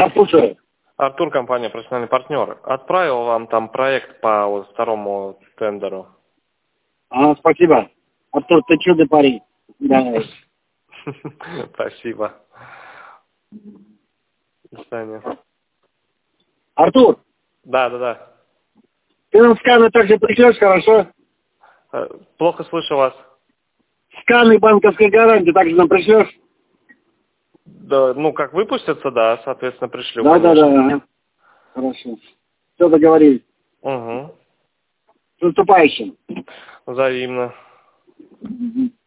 Да, слушаю. Артур, компания «Профессиональный партнер». Отправил вам там проект по вот второму тендеру. Спасибо. Артур, ты чудо парень. Давай. Спасибо. До свидания. Артур, Да. ты нам сканы также пришлешь, хорошо? Плохо слышу вас. Сканы банковской гарантии также нам пришлешь? Да, ну, как выпустятся, да, соответственно, пришлю, Да. конечно. Хорошо. Все, договорились. Угу. С наступающим. Взаимно. Мгм.